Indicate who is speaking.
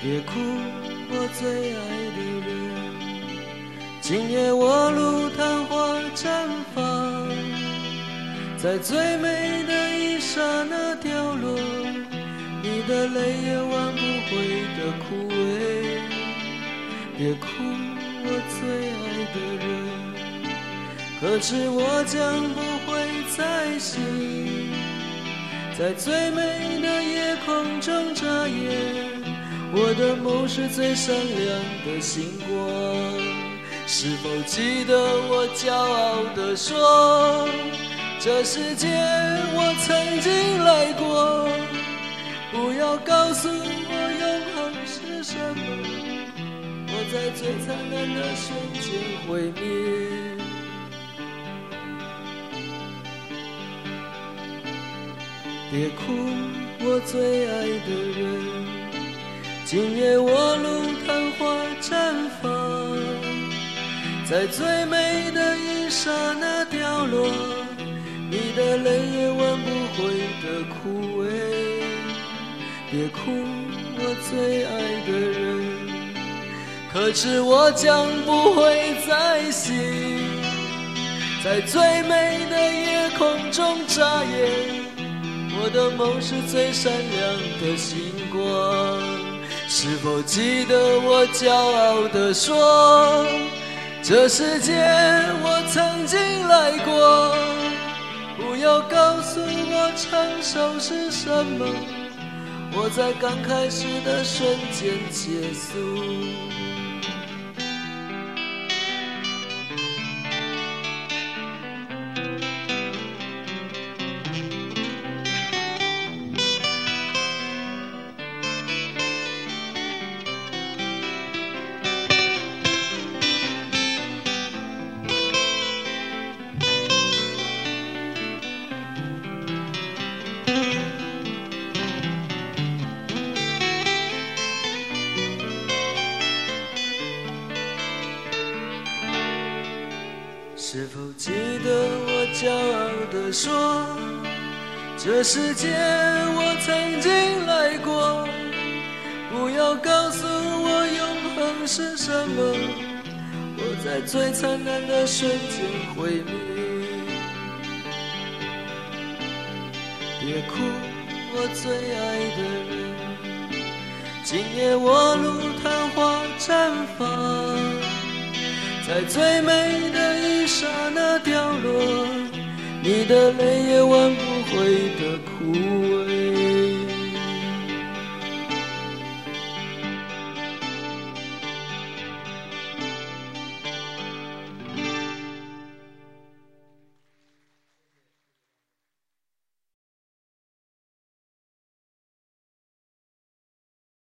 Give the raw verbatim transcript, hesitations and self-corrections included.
Speaker 1: 别哭，我最爱的人。今夜我如昙花绽放，在最美的一刹那掉落，你的泪也挽不回的枯萎。别哭，我最爱的人，可知我将不会再醒，在最美的夜空中眨眼。我的梦是最闪亮的星光，是否记得我骄傲地说，这世界我曾经来过，不要告诉我永恒是什么，我在最灿烂的瞬间毁灭。别哭，我最爱的人，今夜我如昙花绽放，在最美的一刹那掉落，你的泪也挽不回的枯萎。别哭，我最爱的人，可知我将不会再醒，在最美的夜空中眨眼。我的梦是最闪亮的星光，是否记得我骄傲地说，这世界我曾经来过，不要告诉我成熟是什么，我在刚开始的瞬间结束。是否记得我骄傲地说，这世界我曾经来过，不要告诉我永恒是什么，我在最灿烂的瞬间毁灭。别哭，我最爱的人，今夜我如昙花绽放，在最美的一刹那掉落，你的泪也挽不回的枯萎。